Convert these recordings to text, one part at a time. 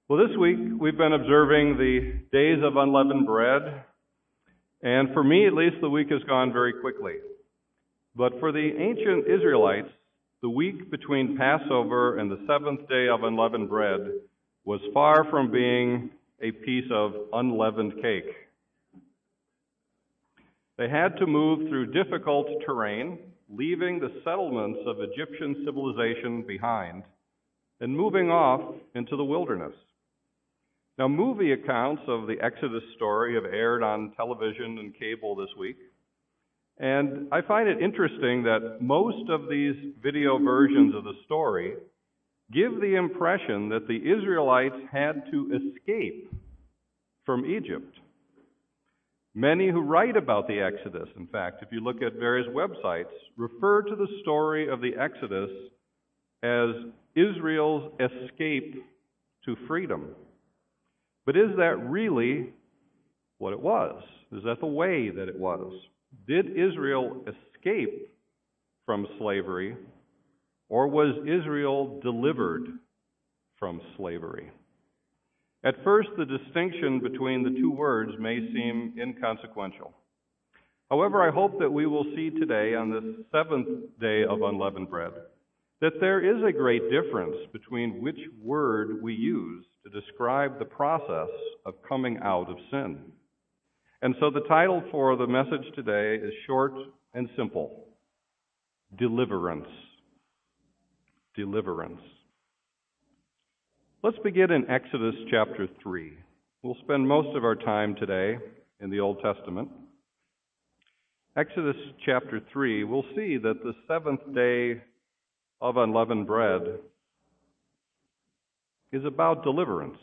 Well, this week we've been observing the days of unleavened bread, and for me at least, the week has gone very quickly. But for the ancient Israelites, the week between Passover and the seventh day of unleavened bread was far from being a piece of unleavened cake. They had to move through difficult terrain, leaving the settlements of Egyptian civilization behind, and moving off into the wilderness. Now, movie accounts of the Exodus story have aired on television and cable this week, and I find it interesting that most of these video versions of the story give the impression that the Israelites had to escape from Egypt. Many who write about the Exodus, in fact, if you look at various websites, refer to the story of the Exodus as Israel's escape to freedom. But is that really what it was? Is that the way that it was? Did Israel escape from slavery, or was Israel delivered from slavery? At first, the distinction between the two words may seem inconsequential. However, I hope that we will see today, on this seventh day of unleavened bread, that there is a great difference between which word we use to describe the process of coming out of sin. And so the title for the message today is short and simple: Deliverance. Deliverance. Let's begin in Exodus chapter 3. We'll spend most of our time today in the Old Testament. Exodus chapter 3, we'll see that the seventh day of unleavened bread is about deliverance.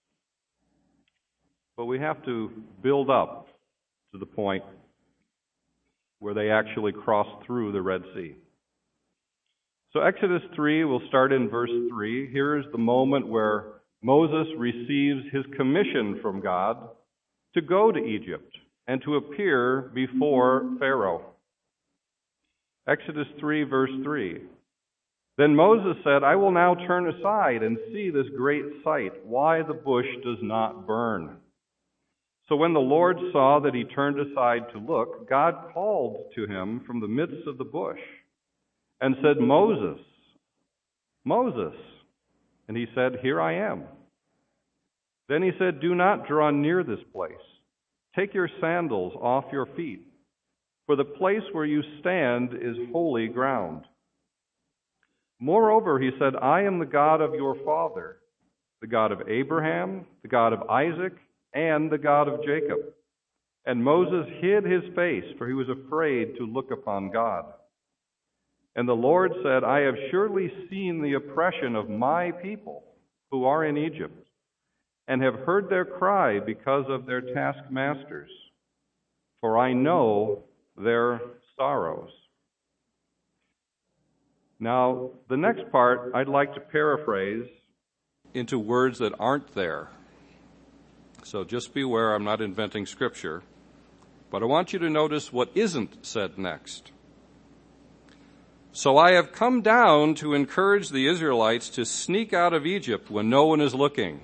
But we have to build up to the point where they actually cross through the Red Sea. So Exodus 3, we'll start in verse 3. Here is the moment where Moses receives his commission from God to go to Egypt and to appear before Pharaoh. Exodus 3, verse 3. Then Moses said, "I will now turn aside and see this great sight, why the bush does not burn." So when the Lord saw that he turned aside to look, God called to him from the midst of the bush and said, "Moses, Moses." And he said, "Here I am." Then he said, "Do not draw near this place. Take your sandals off your feet, for the place where you stand is holy ground. Moreover," he said, "I am the God of your father, the God of Abraham, the God of Isaac, and the God of Jacob." And Moses hid his face, for he was afraid to look upon God. And the Lord said, "I have surely seen the oppression of my people who are in Egypt, and have heard their cry because of their taskmasters, for I know their sorrows." Now, the next part I'd like to paraphrase into words that aren't there. So just beware, I'm not inventing scripture. But I want you to notice what isn't said next. "So I have come down to encourage the Israelites to sneak out of Egypt when no one is looking."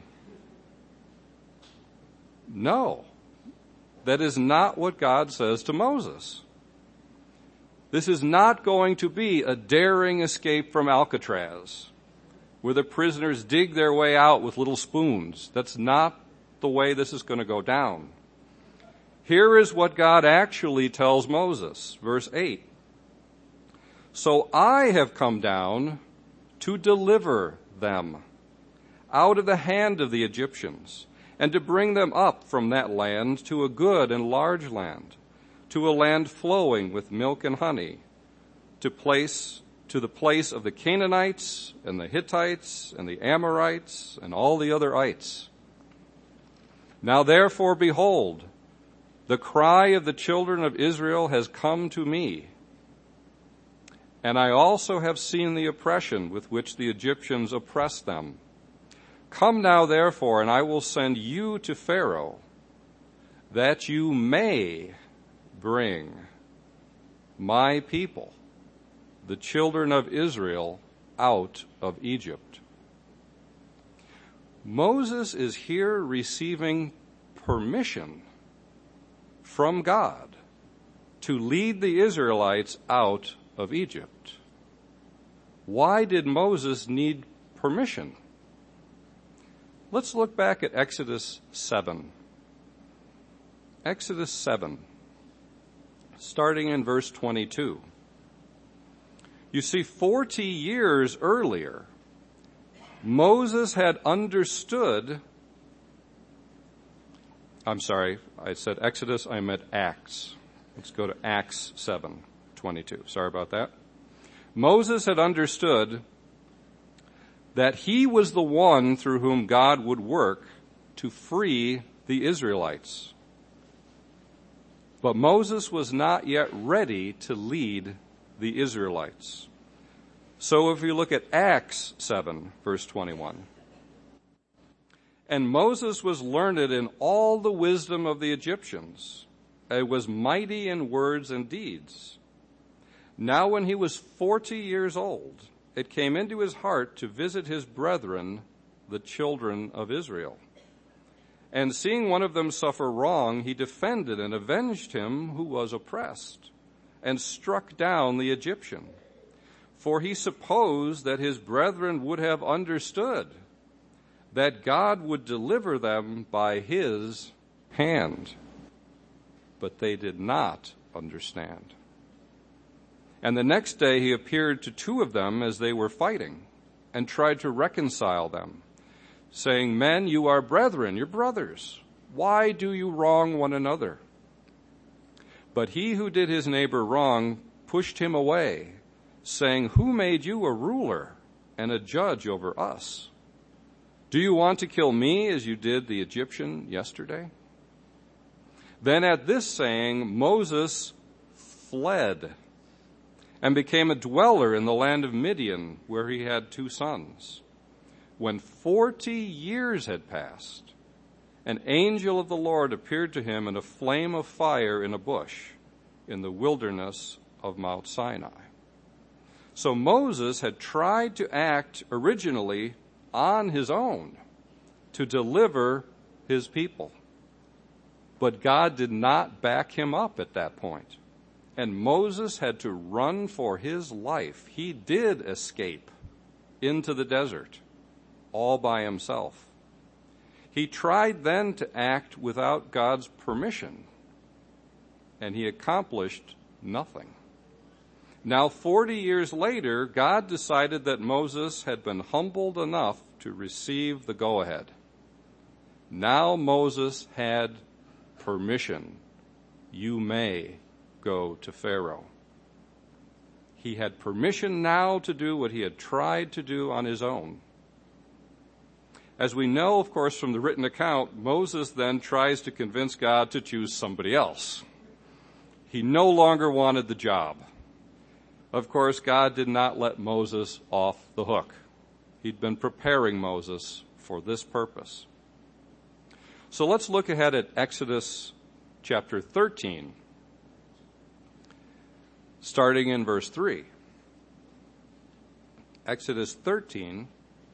No, that is not what God says to Moses. This is not going to be a daring escape from Alcatraz, where the prisoners dig their way out with little spoons. That's not the way this is going to go down. Here is what God actually tells Moses, verse 8. "So I have come down to deliver them out of the hand of the Egyptians, and to bring them up from that land to a good and large land, to a land flowing with milk and honey, to the place of the Canaanites and the Hittites and the Amorites and all the other ites. Now therefore, behold, the cry of the children of Israel has come to me, and I also have seen the oppression with which the Egyptians oppress them. Come now therefore, and I will send you to Pharaoh, that you may bring my people, the children of Israel, out of Egypt." Moses is here receiving permission from God to lead the Israelites out of Egypt. Why did Moses need permission? Let's look back at Exodus 7. Exodus 7, starting in verse 22. You see, 40 years earlier, Moses had understood, I'm sorry, I said Exodus, I meant Acts. Let's go to Acts 7:22. Sorry about that. Moses had understood that he was the one through whom God would work to free the Israelites. But Moses was not yet ready to lead the Israelites. So if you look at Acts 7, verse 21. And Moses was learned in all the wisdom of the Egyptians, and was mighty in words and deeds. Now when he was 40 years old, it came into his heart to visit his brethren, the children of Israel. And seeing one of them suffer wrong, he defended and avenged him who was oppressed, and struck down the Egyptian. For he supposed that his brethren would have understood that God would deliver them by his hand. But they did not understand. And the next day he appeared to two of them as they were fighting, and tried to reconcile them, saying, Men, you are brethren, you're brothers. Why do you wrong one another? But he who did his neighbor wrong pushed him away, saying, Who made you a ruler and a judge over us? Do you want to kill me as you did the Egyptian yesterday? Then at this saying, Moses fled and became a dweller in the land of Midian, where he had 2 sons. When 40 years had passed, an angel of the Lord appeared to him in a flame of fire in a bush in the wilderness of Mount Sinai. So Moses had tried to act originally on his own to deliver his people. But God did not back him up at that point. And Moses had to run for his life. He did escape into the desert all by himself. He tried then to act without God's permission, and he accomplished nothing. Now, 40 years later, God decided that Moses had been humbled enough to receive the go-ahead. Now Moses had permission. You may go to Pharaoh. He had permission now to do what he had tried to do on his own. As we know, of course, from the written account, Moses then tries to convince God to choose somebody else. He no longer wanted the job. Of course, God did not let Moses off the hook. He'd been preparing Moses for this purpose. So let's look ahead at Exodus chapter 13, starting in verse 3. Exodus 13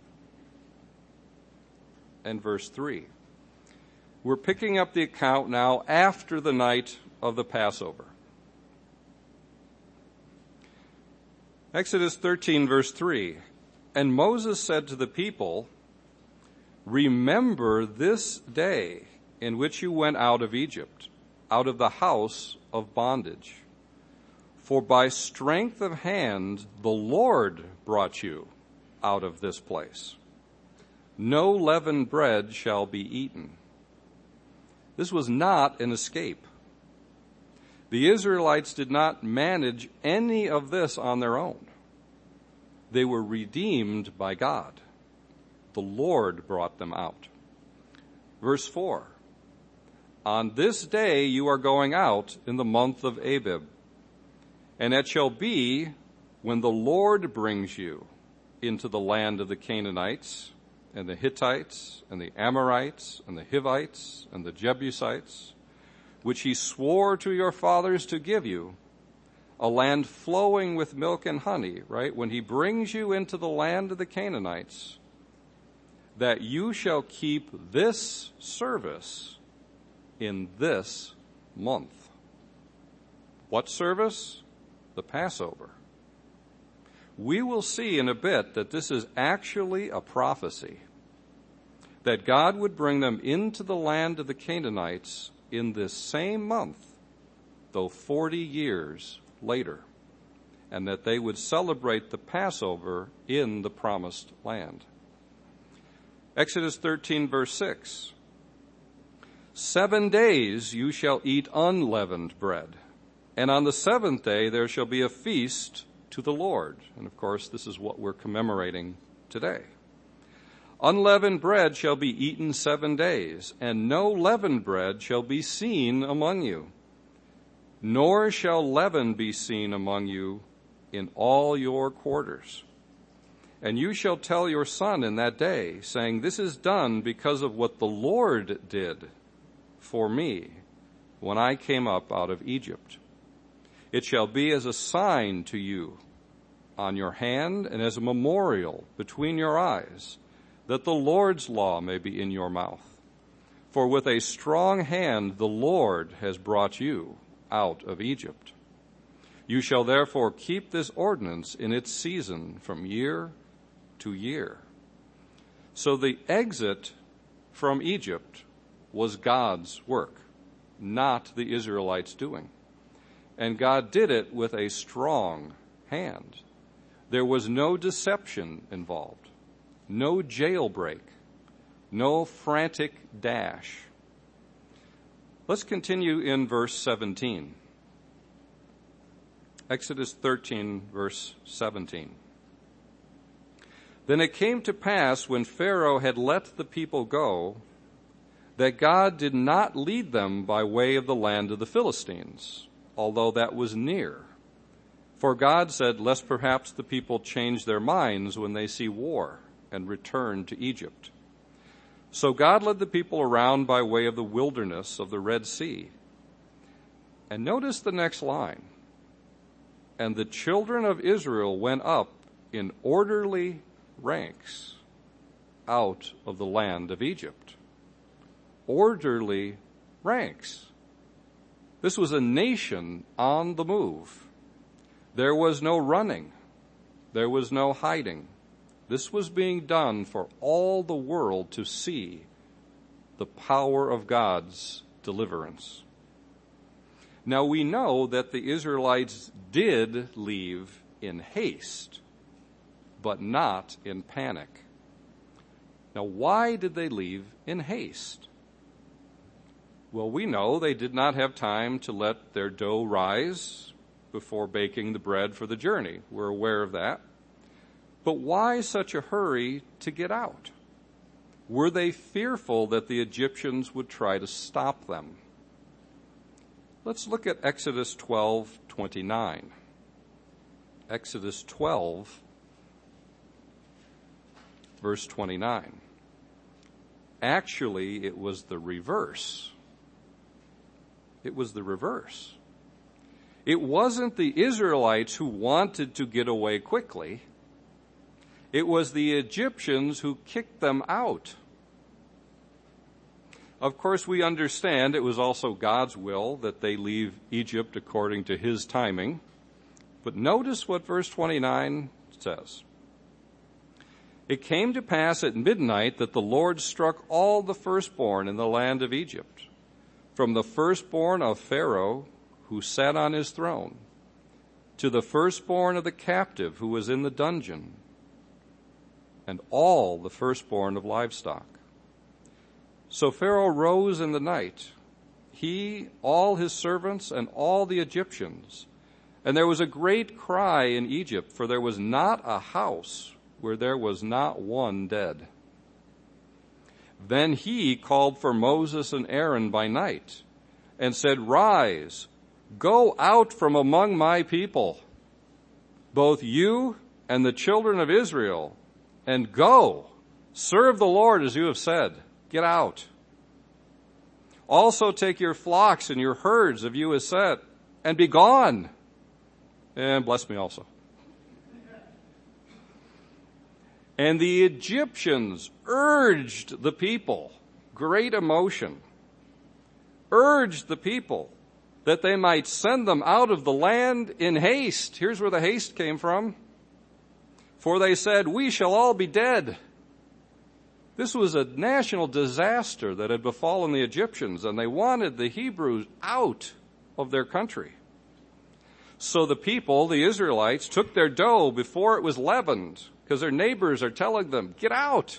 and verse 3. We're picking up the account now after the night of the Passover. Exodus 13, verse 3. And Moses said to the people, Remember this day in which you went out of Egypt, out of the house of bondage. For by strength of hand the Lord brought you out of this place. No leavened bread shall be eaten. This was not an escape. The Israelites did not manage any of this on their own. They were redeemed by God. The Lord brought them out. Verse 4. On this day you are going out in the month of Abib, and it shall be when the Lord brings you into the land of the Canaanites, and the Hittites, and the Amorites, and the Hivites, and the Jebusites, which he swore to your fathers to give you, a land flowing with milk and honey, right? When he brings you into the land of the Canaanites, that you shall keep this service in this month. What service? The Passover. We will see in a bit that this is actually a prophecy, that God would bring them into the land of the Canaanites in this same month, though 40 years later, and that they would celebrate the Passover in the promised land. Exodus 13, verse 6. 7 days you shall eat unleavened bread, and on the seventh day there shall be a feast to the Lord. And of course, this is what we're commemorating today. Unleavened bread shall be eaten 7 days, and no leavened bread shall be seen among you, nor shall leaven be seen among you in all your quarters. And you shall tell your son in that day, saying, this is done because of what the Lord did for me when I came up out of Egypt. It shall be as a sign to you on your hand and as a memorial between your eyes, that the Lord's law may be in your mouth. For with a strong hand the Lord has brought you out of Egypt. You shall therefore keep this ordinance in its season from year to year. So the exit from Egypt was God's work, not the Israelites' doing. And God did it with a strong hand. There was no deception involved, no jailbreak, no frantic dash. Let's continue in verse 17. Exodus 13, verse 17. Then it came to pass when Pharaoh had let the people go, that God did not lead them by way of the land of the Philistines, although that was near. For God said, lest perhaps the people change their minds when they see war and return to Egypt. So God led the people around by way of the wilderness of the Red Sea. And notice the next line. And the children of Israel went up in orderly ranks out of the land of Egypt. Orderly ranks. This was a nation on the move. There was no running. There was no hiding. This was being done for all the world to see the power of God's deliverance. Now we know that the Israelites did leave in haste, but not in panic. Now why did they leave in haste? Well, we know they did not have time to let their dough rise before baking the bread for the journey. We're aware of that. But why such a hurry to get out? Were they fearful that the Egyptians would try to stop them? Let's look at Exodus 12:29. Exodus 12, verse 29. Actually, it was the reverse. It was the reverse. It wasn't the Israelites who wanted to get away quickly. It was the Egyptians who kicked them out. Of course, we understand it was also God's will that they leave Egypt according to his timing. But notice what verse 29 says. It came to pass at midnight that the Lord struck all the firstborn in the land of Egypt, from the firstborn of Pharaoh, who sat on his throne, to the firstborn of the captive who was in the dungeon, and all the firstborn of livestock. So Pharaoh rose in the night, he, all his servants, and all the Egyptians. And there was a great cry in Egypt, for there was not a house where there was not one dead. Then he called for Moses and Aaron by night, and said, Rise, go out from among my people, both you and the children of Israel, and go, serve the Lord as you have said. Get out. Also take your flocks and your herds of you as said, and be gone. And bless me also. And the Egyptians urged the people, great emotion, urged the people that they might send them out of the land in haste. Here's where the haste came from. For they said, we shall all be dead. This was a national disaster that had befallen the Egyptians, and they wanted the Hebrews out of their country. So the people, the Israelites, took their dough before it was leavened, because their neighbors are telling them, get out.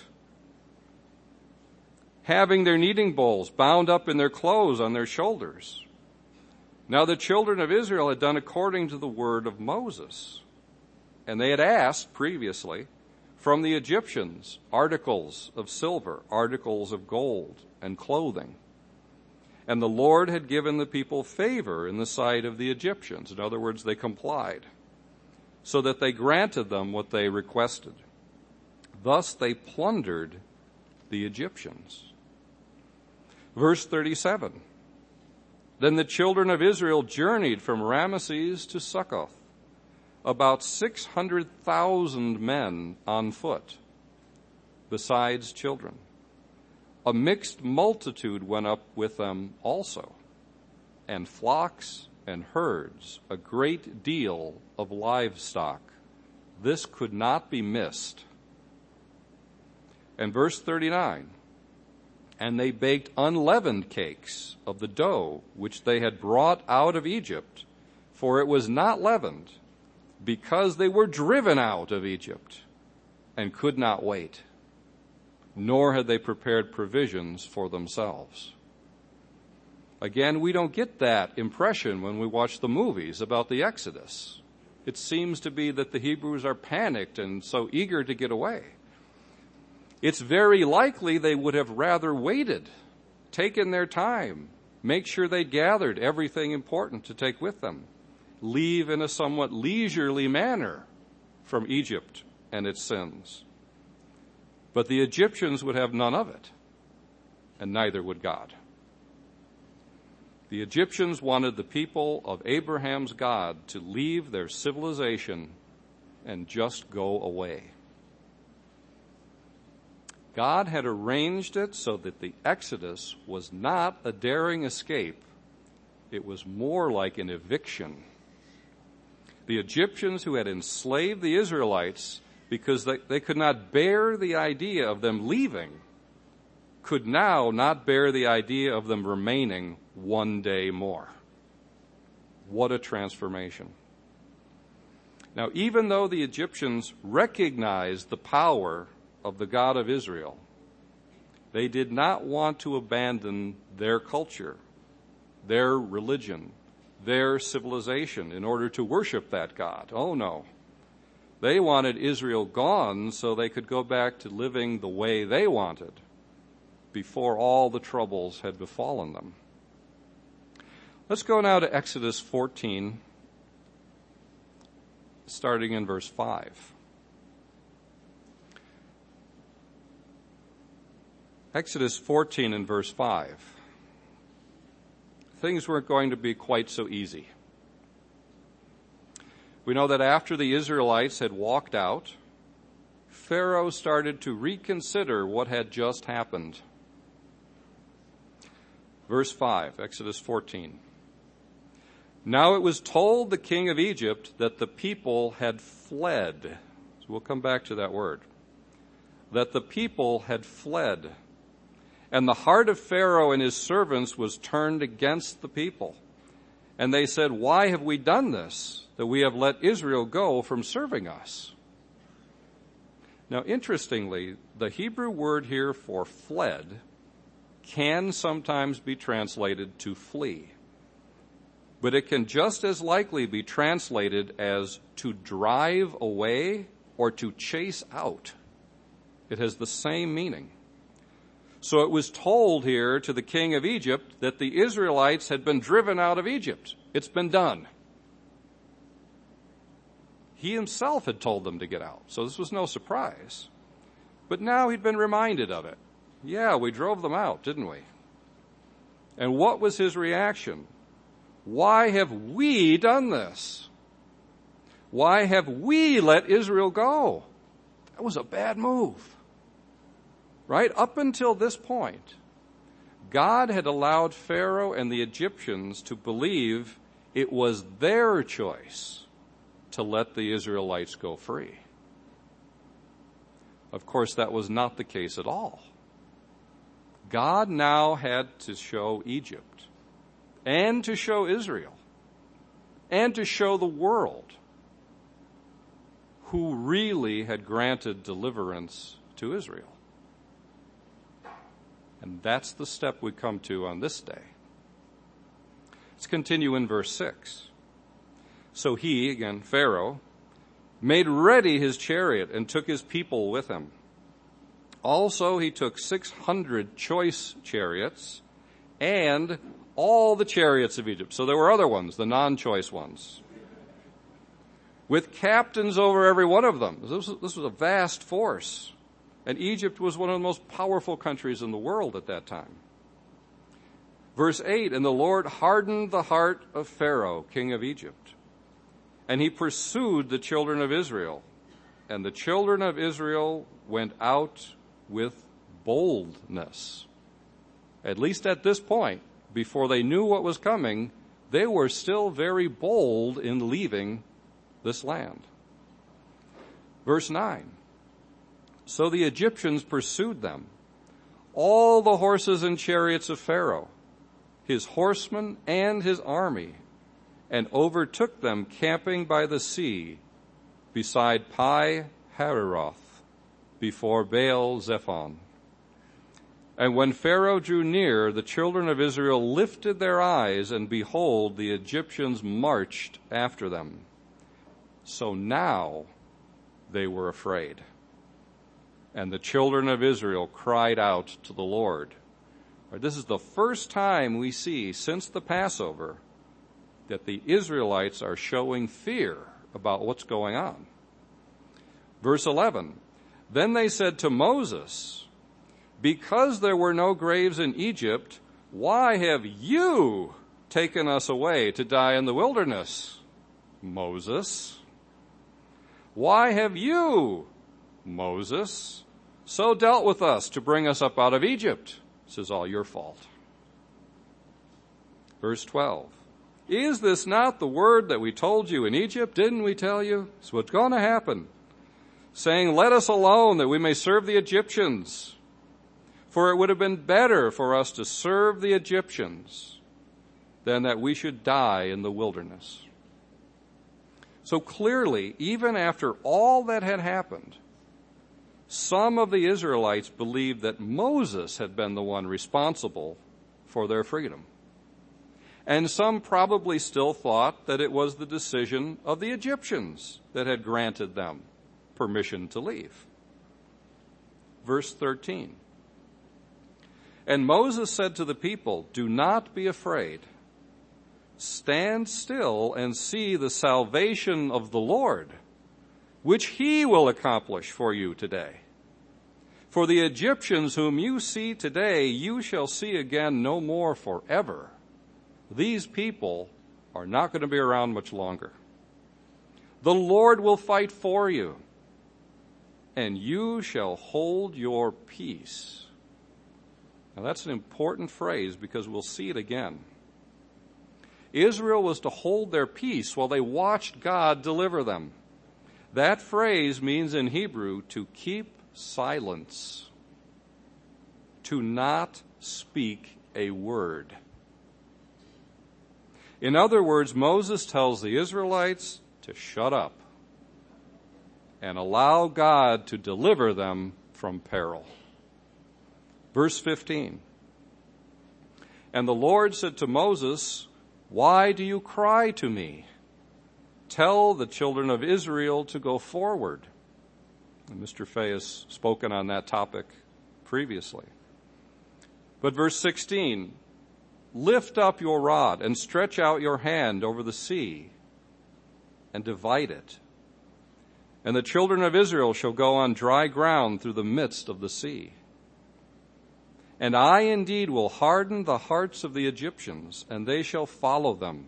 Having their kneading bowls bound up in their clothes on their shoulders. Now the children of Israel had done according to the word of Moses. And they had asked previously from the Egyptians articles of silver, articles of gold, and clothing. And the Lord had given the people favor in the sight of the Egyptians. In other words, they complied, so that they granted them what they requested. Thus they plundered the Egyptians. Verse 37, then the children of Israel journeyed from Ramesses to Succoth, about 600,000 men on foot, besides children. A mixed multitude went up with them also, and flocks and herds, a great deal of livestock. This could not be missed. And verse 39, and they baked unleavened cakes of the dough which they had brought out of Egypt, for it was not leavened, because they were driven out of Egypt and could not wait, nor had they prepared provisions for themselves. Again, we don't get that impression when we watch the movies about the Exodus. It seems to be that the Hebrews are panicked and so eager to get away. It's very likely they would have rather waited, taken their time, make sure they gathered everything important to take with them, leave in a somewhat leisurely manner from Egypt and its sins. But the Egyptians would have none of it, and neither would God. The Egyptians wanted the people of Abraham's God to leave their civilization and just go away. God had arranged it so that the Exodus was not a daring escape. It was more like an eviction. The Egyptians who had enslaved the Israelites because they could not bear the idea of them leaving could now not bear the idea of them remaining one day more. What a transformation. Now, even though the Egyptians recognized the power of the God of Israel, they did not want to abandon their culture, their religion, their civilization in order to worship that God. Oh no. They wanted Israel gone so they could go back to living the way they wanted before all the troubles had befallen them. Let's go now to Exodus 14, starting in verse 5. Exodus 14 and verse 5. Things weren't going to be quite so easy. We know that after the Israelites had walked out, Pharaoh started to reconsider what had just happened. Verse 5, Exodus 14. Now it was told the king of Egypt that the people had fled. So we'll come back to that word. That the people had fled. And the heart of Pharaoh and his servants was turned against the people. And they said, why have we done this, that we have let Israel go from serving us? Now, interestingly, the Hebrew word here for fled can sometimes be translated to flee. But it can just as likely be translated as to drive away or to chase out. It has the same meaning. So it was told here to the king of Egypt that the Israelites had been driven out of Egypt. It's been done. He himself had told them to get out, so this was no surprise. But now he'd been reminded of it. Yeah, we drove them out, didn't we? And what was his reaction? Why have we done this? Why have we let Israel go? That was a bad move. Right? Up until this point, God had allowed Pharaoh and the Egyptians to believe it was their choice to let the Israelites go free. Of course, that was not the case at all. God now had to show Egypt and to show Israel and to show the world who really had granted deliverance to Israel. And that's the step we come to on this day. Let's continue in verse 6. So he, again, Pharaoh, made ready his chariot and took his people with him. Also he took 600 choice chariots and all the chariots of Egypt. So there were other ones, the non-choice ones, with captains over every one of them. This was a vast force. And Egypt was one of the most powerful countries in the world at that time. Verse 8, and the Lord hardened the heart of Pharaoh, king of Egypt, and he pursued the children of Israel. And the children of Israel went out with boldness. At least at this point, before they knew what was coming, they were still very bold in leaving this land. Verse 9. So the Egyptians pursued them, all the horses and chariots of Pharaoh, his horsemen and his army, and overtook them camping by the sea beside Pi Hahiroth, before Baal Zephon. And when Pharaoh drew near, the children of Israel lifted their eyes, and behold, the Egyptians marched after them. So now they were afraid. And the children of Israel cried out to the Lord. This is the first time we see since the Passover that the Israelites are showing fear about what's going on. Verse 11, then they said to Moses, because there were no graves in Egypt, why have you taken us away to die in the wilderness? Moses. Why have you, Moses, so dealt with us to bring us up out of Egypt? This is all your fault. Verse 12. Is this not the word that we told you in Egypt? Didn't we tell you? It's what's going to happen. Saying, let us alone that we may serve the Egyptians. For it would have been better for us to serve the Egyptians than that we should die in the wilderness. So clearly, even after all that had happened, some of the Israelites believed that Moses had been the one responsible for their freedom. And some probably still thought that it was the decision of the Egyptians that had granted them permission to leave. Verse 13. And Moses said to the people, do not be afraid. Stand still and see the salvation of the Lord, which he will accomplish for you today. For the Egyptians whom you see today, you shall see again no more forever. These people are not going to be around much longer. The Lord will fight for you, and you shall hold your peace. Now that's an important phrase because we'll see it again. Israel was to hold their peace while they watched God deliver them. That phrase means in Hebrew to keep silence, to not speak a word. In other words, Moses tells the Israelites to shut up and allow God to deliver them from peril. Verse 15. And the Lord said to Moses, why do you cry to me? Tell the children of Israel to go forward. And Mr. Fay has spoken on that topic previously. But verse 16, lift up your rod and stretch out your hand over the sea and divide it. And the children of Israel shall go on dry ground through the midst of the sea. And I indeed will harden the hearts of the Egyptians, and they shall follow them.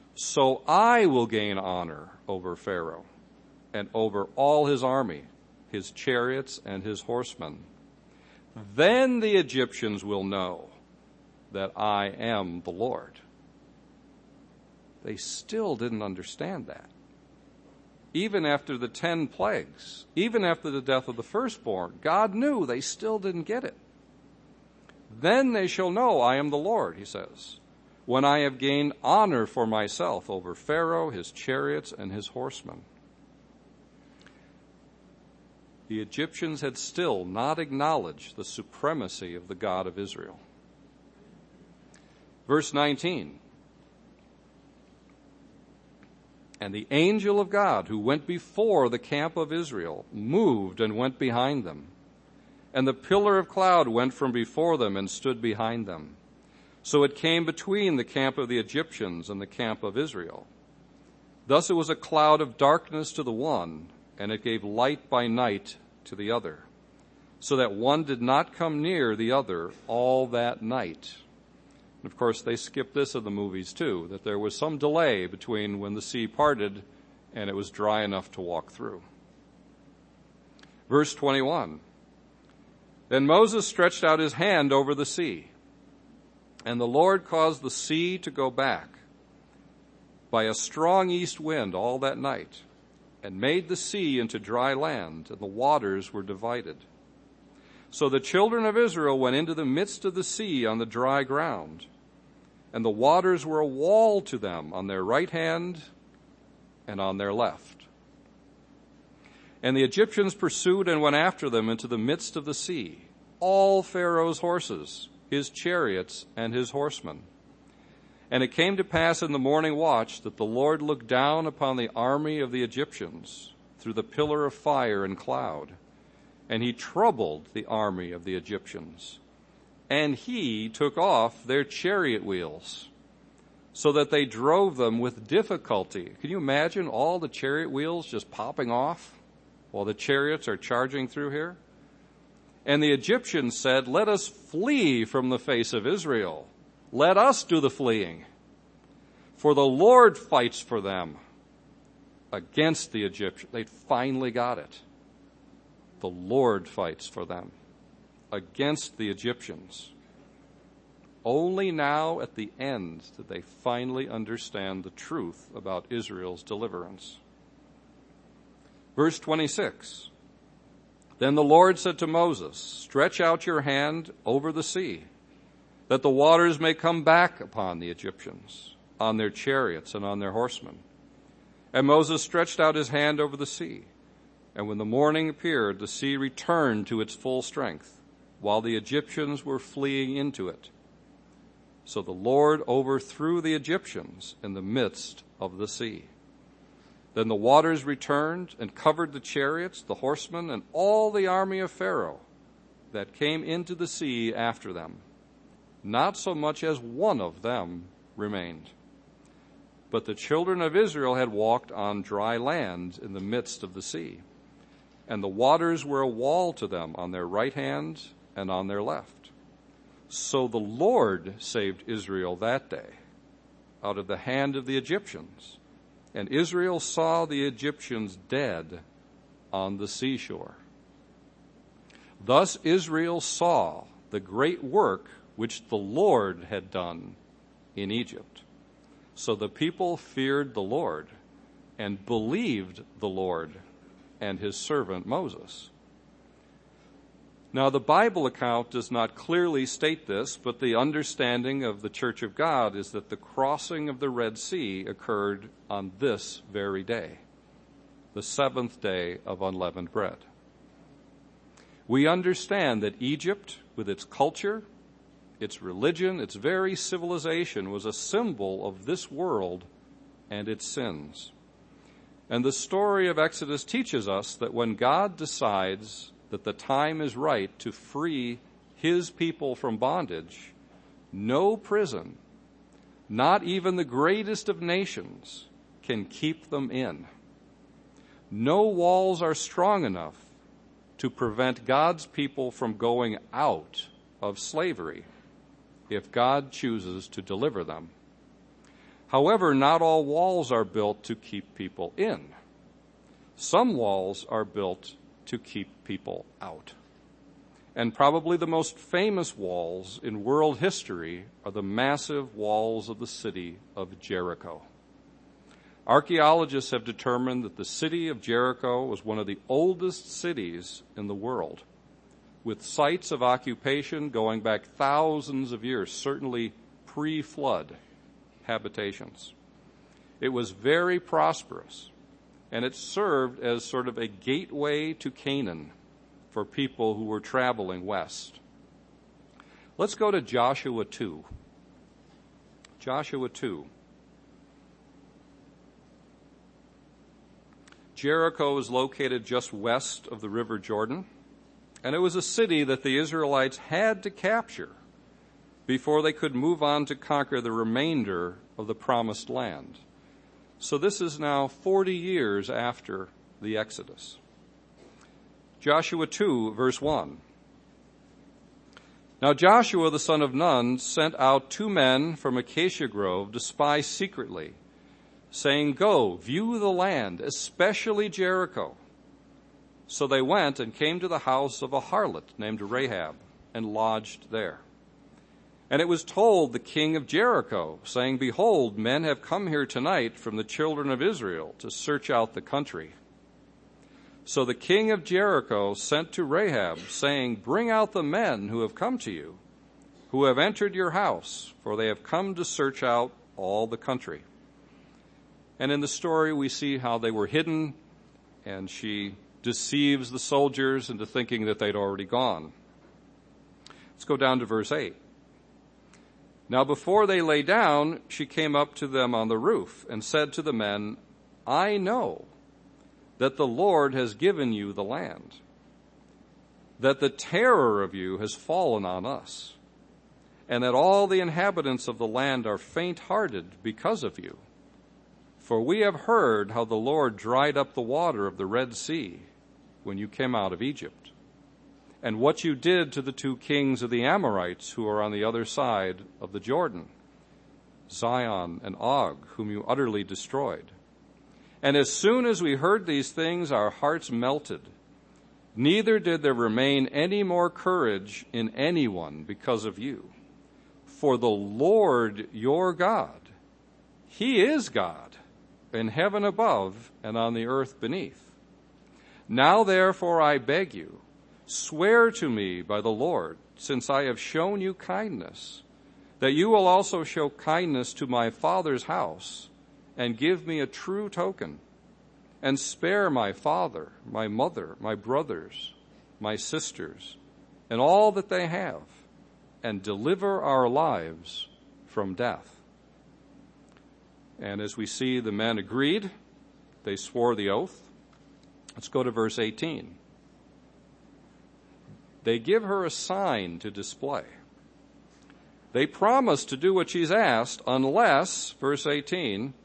So I will gain honor over Pharaoh and over all his army, his chariots and his horsemen. Then the Egyptians will know that I am the Lord. They still didn't understand that. Even after the 10 plagues, even after the death of the firstborn, God knew they still didn't get it. Then they shall know I am the Lord, he says, when I have gained honor for myself over Pharaoh, his chariots, and his horsemen. The Egyptians had still not acknowledged the supremacy of the God of Israel. Verse 19. And the angel of God who went before the camp of Israel moved and went behind them. And the pillar of cloud went from before them and stood behind them. So it came between the camp of the Egyptians and the camp of Israel. Thus it was a cloud of darkness to the one, and it gave light by night to the other, so that one did not come near the other all that night. And of course, they skip this in the movies too, that there was some delay between when the sea parted and it was dry enough to walk through. Verse 21. Then Moses stretched out his hand over the sea, and the Lord caused the sea to go back by a strong east wind all that night, and made the sea into dry land, and the waters were divided. So the children of Israel went into the midst of the sea on the dry ground, and the waters were a wall to them on their right hand and on their left. And the Egyptians pursued and went after them into the midst of the sea, all Pharaoh's horses, his chariots, and his horsemen. And it came to pass in the morning watch that the Lord looked down upon the army of the Egyptians through the pillar of fire and cloud, and he troubled the army of the Egyptians. And he took off their chariot wheels, so that they drove them with difficulty. Can you imagine all the chariot wheels just popping off while the chariots are charging through here? And the Egyptians said, "Let us flee from the face of Israel. Let us do the fleeing. For the Lord fights for them against the Egyptians." They finally got it. The Lord fights for them against the Egyptians. Only now at the end did they finally understand the truth about Israel's deliverance. Verse 26. Then the Lord said to Moses, "Stretch out your hand over the sea, that the waters may come back upon the Egyptians, on their chariots and on their horsemen." And Moses stretched out his hand over the sea, and when the morning appeared, the sea returned to its full strength, while the Egyptians were fleeing into it. So the Lord overthrew the Egyptians in the midst of the sea. Then the waters returned and covered the chariots, the horsemen, and all the army of Pharaoh that came into the sea after them. Not so much as one of them remained. But the children of Israel had walked on dry land in the midst of the sea, and the waters were a wall to them on their right hand and on their left. So the Lord saved Israel that day out of the hand of the Egyptians, and Israel saw the Egyptians dead on the seashore. Thus Israel saw the great work which the Lord had done in Egypt. So the people feared the Lord and believed the Lord and his servant Moses. Now, the Bible account does not clearly state this, but the understanding of the Church of God is that the crossing of the Red Sea occurred on this very day, the seventh day of unleavened bread. We understand that Egypt, with its culture, its religion, its very civilization, was a symbol of this world and its sins. And the story of Exodus teaches us that when God decides that the time is right to free his people from bondage, no prison, not even the greatest of nations, can keep them in. No walls are strong enough to prevent God's people from going out of slavery if God chooses to deliver them. However, not all walls are built to keep people in. Some walls are built to keep people out. And probably the most famous walls in world history are the massive walls of the city of Jericho. Archaeologists have determined that the city of Jericho was one of the oldest cities in the world, with sites of occupation going back thousands of years, certainly pre-flood habitations. It was very prosperous, and it served as sort of a gateway to Canaan for people who were traveling west. Let's go to Joshua 2. Joshua 2. Jericho is located just west of the River Jordan, and it was a city that the Israelites had to capture before they could move on to conquer the remainder of the promised land. So this is now 40 years after the Exodus. Joshua 2, verse 1. Now Joshua the son of Nun sent out 2 men from Acacia Grove to spy secretly, saying, "Go, view the land, especially Jericho." So they went and came to the house of a harlot named Rahab and lodged there. And it was told the king of Jericho, saying, "Behold, men have come here tonight from the children of Israel to search out the country." So the king of Jericho sent to Rahab, saying, "Bring out the men who have come to you, who have entered your house, for they have come to search out all the country." And in the story we see how they were hidden, and she deceives the soldiers into thinking that they'd already gone. Let's go down to verse 8. Now before they lay down, she came up to them on the roof and said to the men, "I know that the Lord has given you the land, that the terror of you has fallen on us, and that all the inhabitants of the land are faint-hearted because of you. For we have heard how the Lord dried up the water of the Red Sea when you came out of Egypt, and what you did to the 2 kings of the Amorites who are on the other side of the Jordan, Sihon and Og, whom you utterly destroyed. And as soon as we heard these things, our hearts melted. Neither did there remain any more courage in anyone because of you. For the Lord your God, He is God, in heaven above and on the earth beneath. Now therefore I beg you, swear to me by the Lord, since I have shown you kindness, that you will also show kindness to my father's house, and give me a true token, and spare my father, my mother, my brothers, my sisters, and all that they have, and deliver our lives from death." And as we see, the men agreed. They swore the oath. Let's go to verse 18. They give her a sign to display. They promise to do what she's asked unless, verse 18,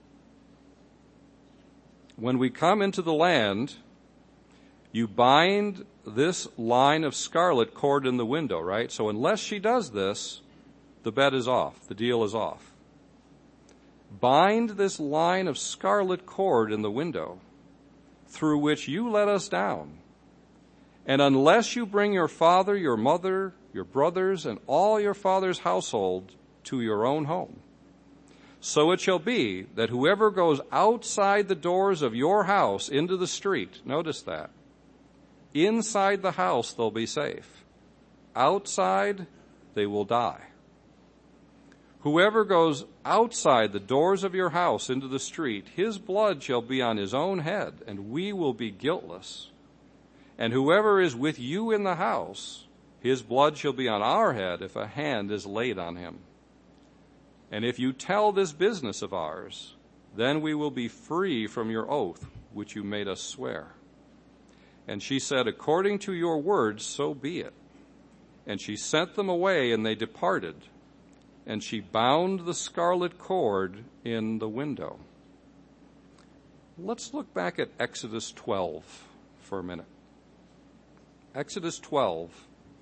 when we come into the land, you bind this line of scarlet cord in the window, right? So unless she does this, the bet is off. The deal is off. Bind this line of scarlet cord in the window through which you let us down. And unless you bring your father, your mother, your brothers, and all your father's household to your own home, so it shall be that whoever goes outside the doors of your house into the street, notice that, inside the house they'll be safe. Outside, they will die. Whoever goes outside the doors of your house into the street, his blood shall be on his own head, and we will be guiltless. And whoever is with you in the house, his blood shall be on our head if a hand is laid on him. And if you tell this business of ours, then we will be free from your oath, which you made us swear. And she said, according to your words, so be it. And she sent them away, and they departed. And she bound the scarlet cord in the window. Let's look back at Exodus 12 for a minute. Exodus 12,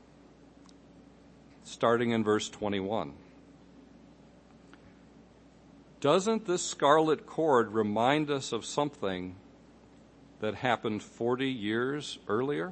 starting in verse 21. Doesn't this scarlet cord remind us of something that happened 40 years earlier?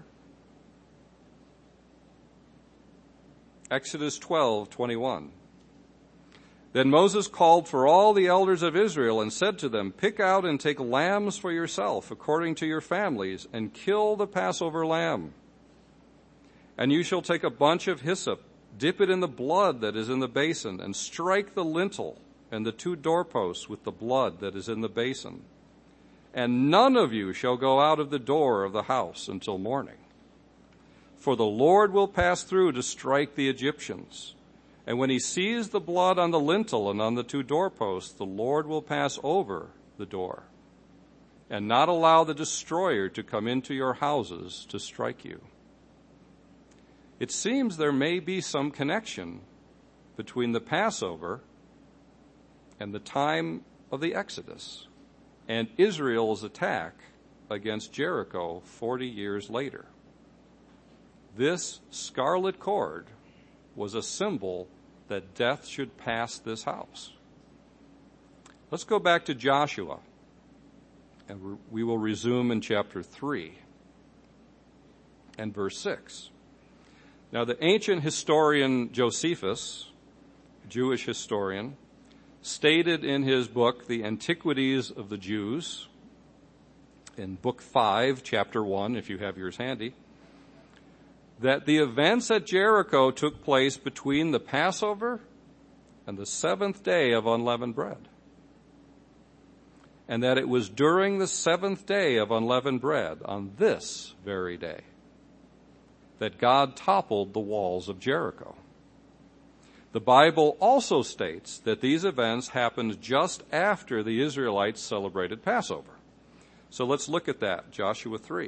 Exodus 12:21. Then Moses called for all the elders of Israel and said to them, "Pick out and take lambs for yourself according to your families, and kill the Passover lamb. And you shall take a bunch of hyssop, dip it in the blood that is in the basin, and strike the lintel and the 2 doorposts with the blood that is in the basin. And none of you shall go out of the door of the house until morning. For the Lord will pass through to strike the Egyptians. And when he sees the blood on the lintel and on the 2 doorposts, the Lord will pass over the door and not allow the destroyer to come into your houses to strike you." It seems there may be some connection between the Passover and the time of the Exodus and Israel's attack against Jericho 40 years later. This scarlet cord was a symbol that death should pass this house. Let's go back to Joshua, and we will resume in chapter 3 and verse 6. Now, the ancient historian Josephus, Jewish historian, stated in his book, The Antiquities of the Jews, in book 5, chapter 1, if you have yours handy, that the events at Jericho took place between the Passover and the 7th day of unleavened bread. And that it was during the 7th day of unleavened bread, on this very day, that God toppled the walls of Jericho. The Bible also states that these events happened just after the Israelites celebrated Passover. So let's look at that, Joshua 3.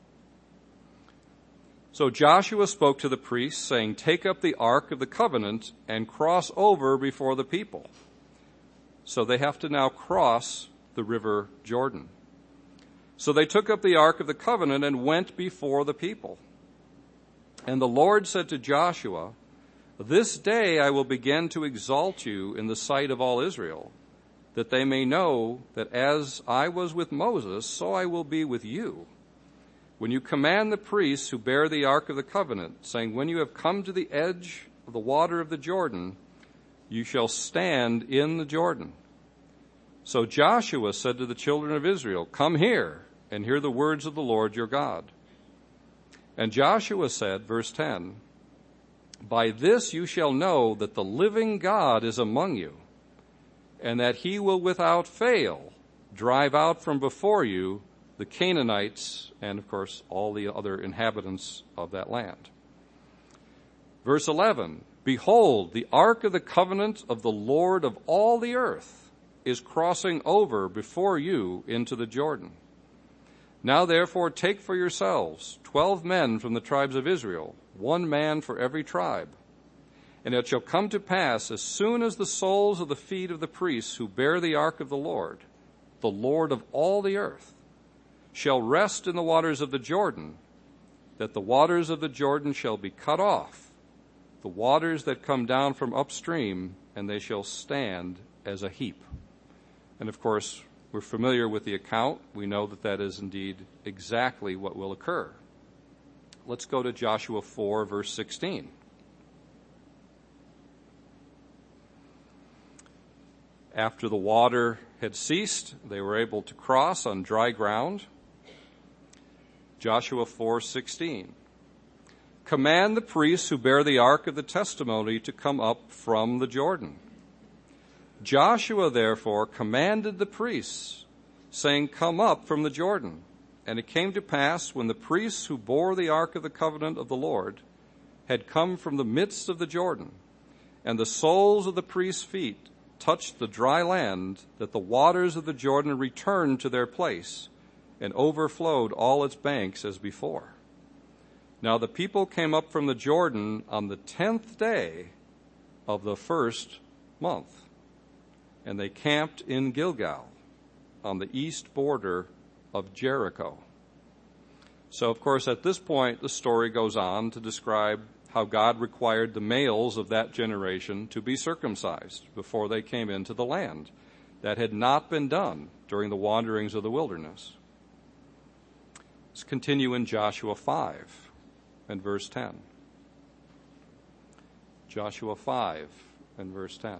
So Joshua spoke to the priests, saying, "Take up the ark of the covenant and cross over before the people." So they have to now cross the river Jordan. So they took up the ark of the covenant and went before the people. And the Lord said to Joshua, "This day I will begin to exalt you in the sight of all Israel, that they may know that as I was with Moses, so I will be with you. When you command the priests who bear the ark of the covenant, saying, when you have come to the edge of the water of the Jordan, you shall stand in the Jordan." So Joshua said to the children of Israel, "Come here and hear the words of the Lord your God." And Joshua said, verse 10, "By this you shall know that the living God is among you, and that he will without fail drive out from before you the Canaanites, and of course all the other inhabitants of that land." Verse 11, "Behold, the ark of the covenant of the Lord of all the earth is crossing over before you into the Jordan. Now therefore take for yourselves 12 men from the tribes of Israel, 1 man for every tribe. And it shall come to pass, as soon as the soles of the feet of the priests who bear the ark of the Lord of all the earth, shall rest in the waters of the Jordan, that the waters of the Jordan shall be cut off, the waters that come down from upstream, and they shall stand as a heap." And of course, we're familiar with the account. We know that that is indeed exactly what will occur. Let's go to Joshua 4, verse 16. After the water had ceased, they were able to cross on dry ground. Joshua 4:16. "Command the priests who bear the ark of the testimony to come up from the Jordan." Joshua therefore commanded the priests, saying, "Come up from the Jordan." And it came to pass, when the priests who bore the ark of the covenant of the Lord had come from the midst of the Jordan, and the soles of the priests' feet touched the dry land, that the waters of the Jordan returned to their place and overflowed all its banks as before. Now the people came up from the Jordan on the 10th day of the 1st month, and they camped in Gilgal on the east border of Jericho. So, of course, at this point, the story goes on to describe how God required the males of that generation to be circumcised before they came into the land. That had not been done during the wanderings of the wilderness. Let's continue in Joshua 5 and verse 10. Joshua 5 and verse 10.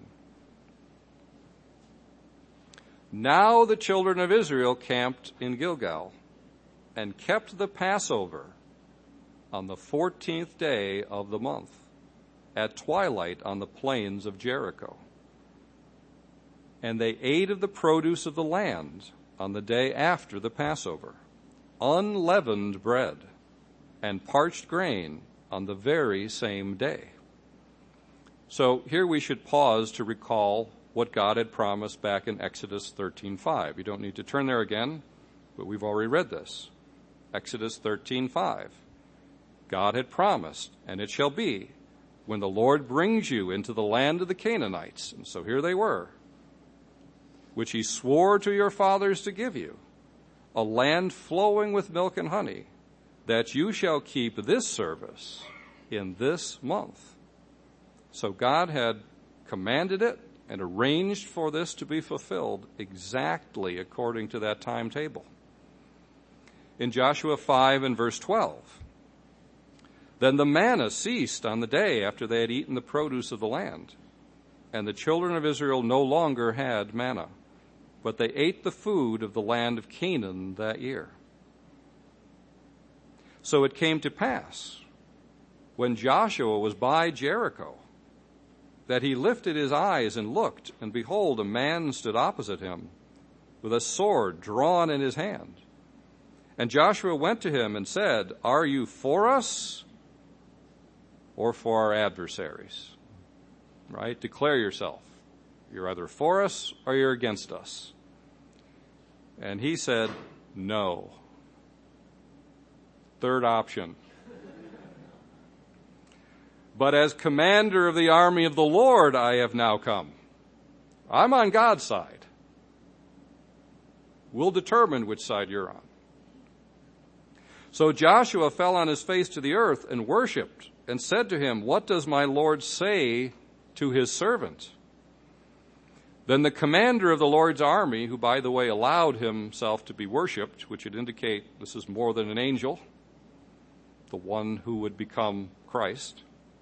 Now the children of Israel camped in Gilgal and kept the Passover on the 14th day of the month at twilight on the plains of Jericho. And they ate of the produce of the land on the day after the Passover, unleavened bread and parched grain on the very same day. So here we should pause to recall what God had promised back in Exodus 13:5. You don't need to turn there again, but we've already read this. Exodus 13:5. God had promised, and it shall be, when the Lord brings you into the land of the Canaanites, and so here they were, which he swore to your fathers to give you, a land flowing with milk and honey, that you shall keep this service in this month. So God had commanded it and arranged for this to be fulfilled exactly according to that timetable. In Joshua 5 and verse 12, then the manna ceased on the day after they had eaten the produce of the land, and the children of Israel no longer had manna, but they ate the food of the land of Canaan that year. So it came to pass, when Joshua was by Jericho, that he lifted his eyes and looked, and behold, a man stood opposite him, with a sword drawn in his hand. And Joshua went to him and said, are you for us or for our adversaries? Right? Declare yourself. You're either for us or you're against us. And he said, no. Third option. But as commander of the army of the Lord, I have now come. I'm on God's side. We'll determine which side you're on. So Joshua fell on his face to the earth and worshipped and said to him, what does my Lord say to his servant? Then the commander of the Lord's army, who by the way allowed himself to be worshipped, which would indicate this is more than an angel, the one who would become Christ.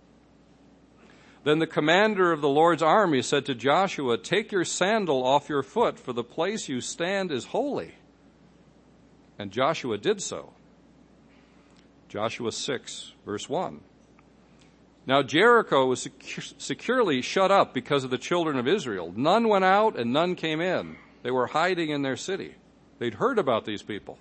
Then the commander of the Lord's army said to Joshua, take your sandal off your foot, for the place you stand is holy. And Joshua did so. Joshua 6, verse 1. Now Jericho was securely shut up because of the children of Israel. None went out and none came in. They were hiding in their city. They'd heard about these people.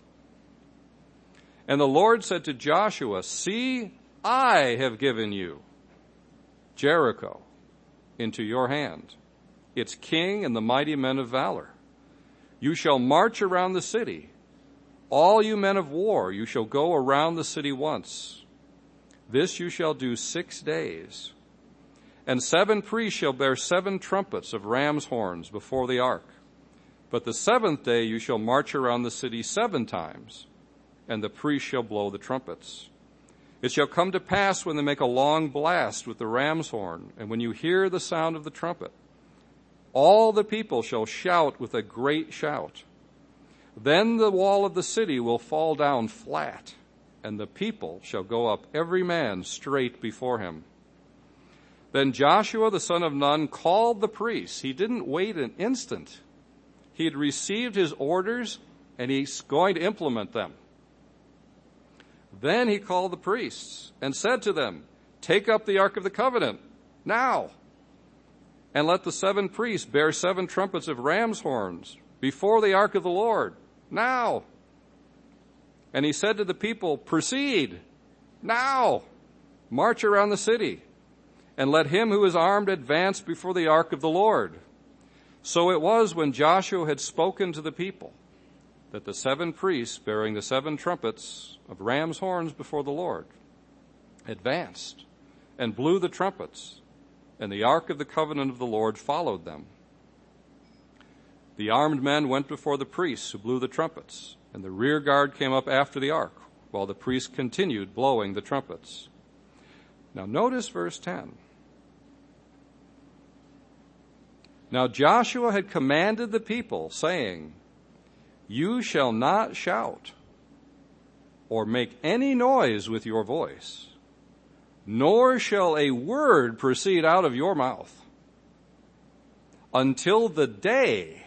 And the Lord said to Joshua, see, I have given you Jericho into your hand, its king and the mighty men of valor. You shall march around the city. All you men of war, you shall go around the city once. This you shall do 6 days. And 7 priests shall bear 7 trumpets of ram's horns before the ark. But the 7th day you shall march around the city 7 times, and the priests shall blow the trumpets. It shall come to pass when they make a long blast with the ram's horn, and when you hear the sound of the trumpet, all the people shall shout with a great shout. Then the wall of the city will fall down flat, and the people shall go up every man straight before him. Then Joshua the son of Nun called the priests. He didn't wait an instant. He had received his orders, and he's going to implement them. Then he called the priests and said to them, take up the Ark of the Covenant now, and let the 7 priests bear 7 trumpets of ram's horns before the Ark of the Lord now. And he said to the people, proceed now, march around the city, and let him who is armed advance before the Ark of the Lord. So it was when Joshua had spoken to the people that the 7 priests bearing the 7 trumpets of ram's horns before the Lord advanced and blew the trumpets, and the Ark of the Covenant of the Lord followed them. The armed men went before the priests who blew the trumpets, and the rear guard came up after the ark, while the priests continued blowing the trumpets. Now notice verse 10. Now Joshua had commanded the people, saying, you shall not shout or make any noise with your voice, nor shall a word proceed out of your mouth, until the day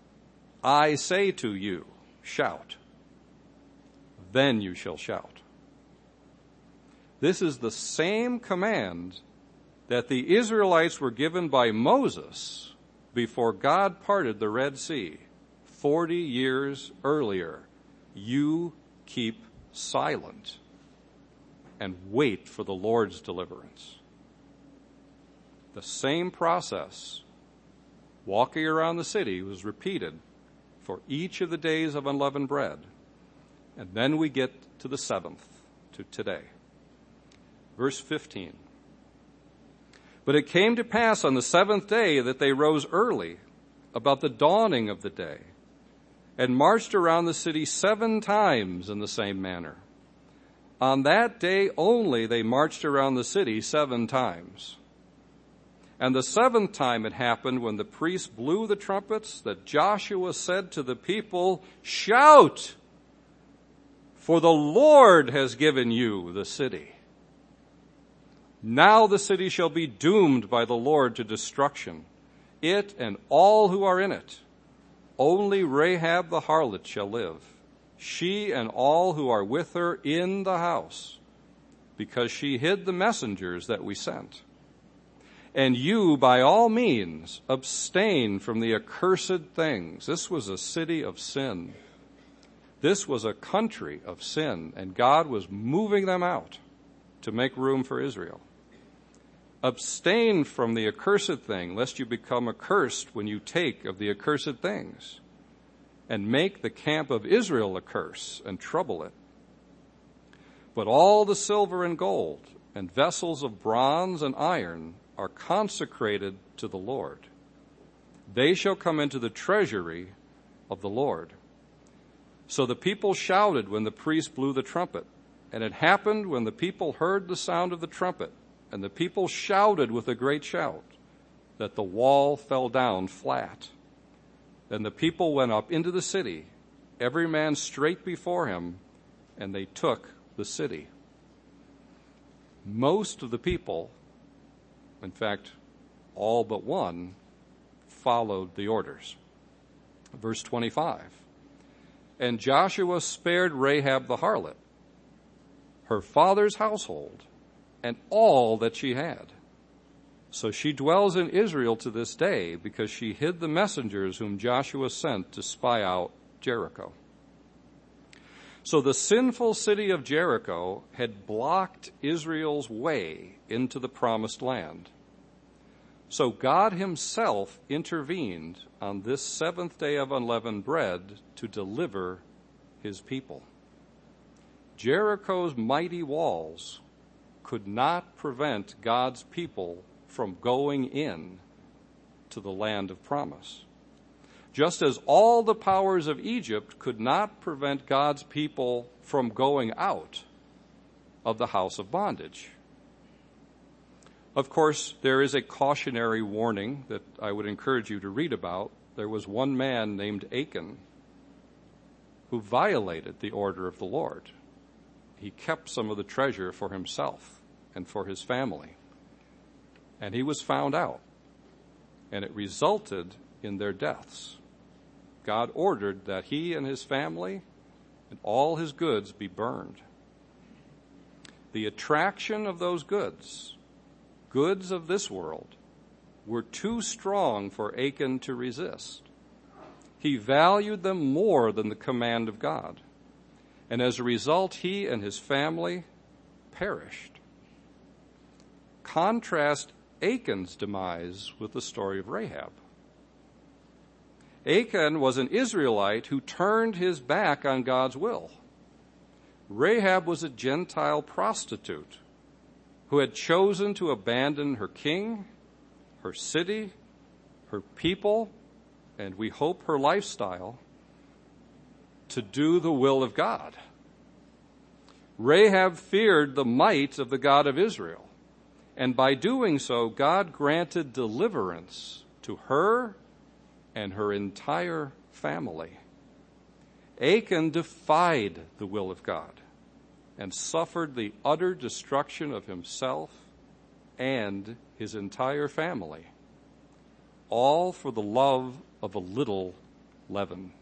I say to you, shout. Then you shall shout. This is the same command that the Israelites were given by Moses before God parted the Red Sea 40 years earlier. You keep silent and wait for the Lord's deliverance. The same process, walking around the city, was repeated for each of the days of unleavened bread. And then we get to the seventh, to today. Verse 15. But it came to pass on the seventh day that they rose early, about the dawning of the day, and marched around the city 7 times in the same manner. On that day only they marched around the city 7 times. And the 7th time it happened, when the priests blew the trumpets, that Joshua said to the people, shout, for the Lord has given you the city. Now the city shall be doomed by the Lord to destruction, it and all who are in it. Only Rahab the harlot shall live, she and all who are with her in the house, because she hid the messengers that we sent. And you, by all means, abstain from the accursed things. This was a city of sin. This was a country of sin, and God was moving them out to make room for Israel. Abstain from the accursed thing, lest you become accursed when you take of the accursed things, and make the camp of Israel a curse and trouble it. But all the silver and gold and vessels of bronze and iron are consecrated to the Lord. They shall come into the treasury of the Lord. So the people shouted when the priest blew the trumpet. And it happened when the people heard the sound of the trumpet, and the people shouted with a great shout, that the wall fell down flat. Then the people went up into the city, every man straight before him, and they took the city. Most of the people, in fact, all but one, followed the orders. Verse 25. And Joshua spared Rahab the harlot, her father's household, and all that she had. So she dwells in Israel to this day, because she hid the messengers whom Joshua sent to spy out Jericho. So the sinful city of Jericho had blocked Israel's way into the promised land. So God himself intervened on this 7th day of unleavened bread to deliver his people. Jericho's mighty walls could not prevent God's people from going in to the land of promise. Just as all the powers of Egypt could not prevent God's people from going out of the house of bondage. Of course, there is a cautionary warning that I would encourage you to read about. There was one man named Achan who violated the order of the Lord. He kept some of the treasure for himself and for his family. And he was found out, and it resulted in their deaths. God ordered that he and his family and all his goods be burned. The attraction of those goods of this world, were too strong for Achan to resist. He valued them more than the command of God, and as a result, he and his family perished. Contrast Achan's demise with the story of Rahab. Achan was an Israelite who turned his back on God's will. Rahab was a Gentile prostitute who had chosen to abandon her king, her city, her people, and we hope her lifestyle, to do the will of God. Rahab feared the might of the God of Israel, and by doing so, God granted deliverance to her and her entire family. Achan defied the will of God and suffered the utter destruction of himself and his entire family, all for the love of a little leaven.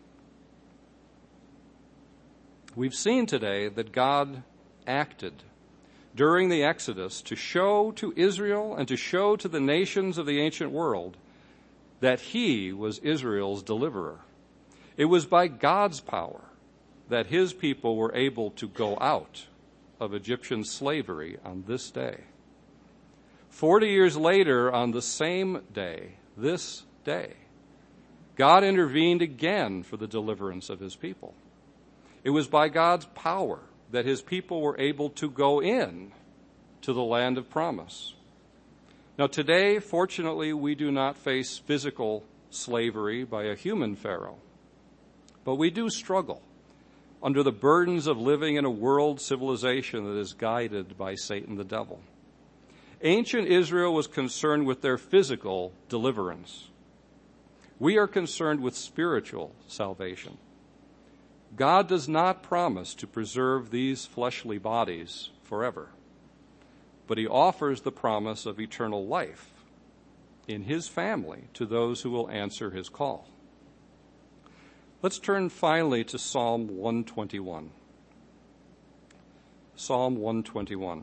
We've seen today that God acted during the Exodus to show to Israel and to show to the nations of the ancient world that he was Israel's deliverer. It was by God's power that his people were able to go out of Egyptian slavery on this day. 40 years later, on the same day, this day, God intervened again for the deliverance of his people. It was by God's power that his people were able to go in to the land of promise. Now today, fortunately, we do not face physical slavery by a human Pharaoh, but we do struggle under the burdens of living in a world civilization that is guided by Satan the devil. Ancient Israel was concerned with their physical deliverance. We are concerned with spiritual salvation. God does not promise to preserve these fleshly bodies forever, but he offers the promise of eternal life in his family to those who will answer his call. Let's turn finally to Psalm 121. Psalm 121.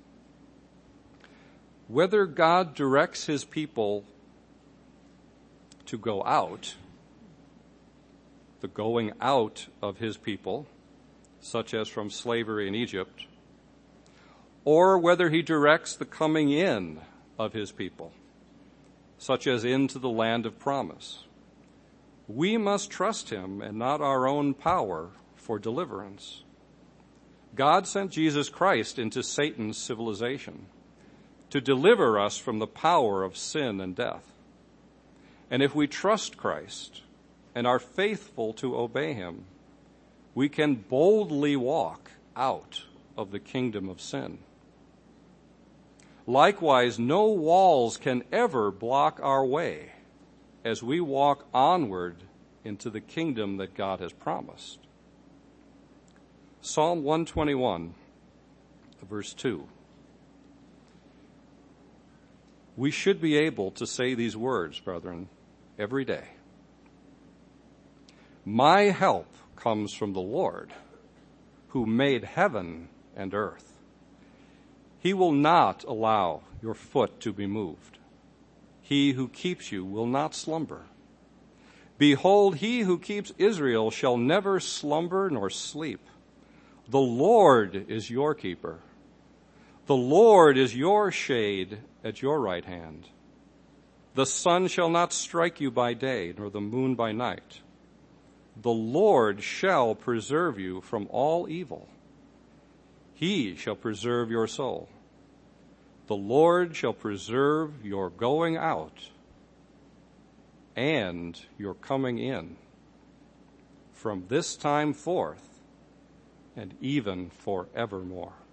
Whether God directs his people to go out, the going out of his people, such as from slavery in Egypt, or whether he directs the coming in of his people, such as into the land of promise, we must trust him and not our own power for deliverance. God sent Jesus Christ into Satan's civilization to deliver us from the power of sin and death. And if we trust Christ and are faithful to obey him, we can boldly walk out of the kingdom of sin. Likewise, no walls can ever block our way as we walk onward into the kingdom that God has promised. Psalm 121, verse 2. We should be able to say these words, brethren, every day. My help comes from the Lord, who made heaven and earth. He will not allow your foot to be moved. He who keeps you will not slumber. Behold, he who keeps Israel shall never slumber nor sleep. The Lord is your keeper. The Lord is your shade at your right hand. The sun shall not strike you by day, nor the moon by night. The Lord shall preserve you from all evil. He shall preserve your soul. The Lord shall preserve your going out and your coming in from this time forth and even forevermore.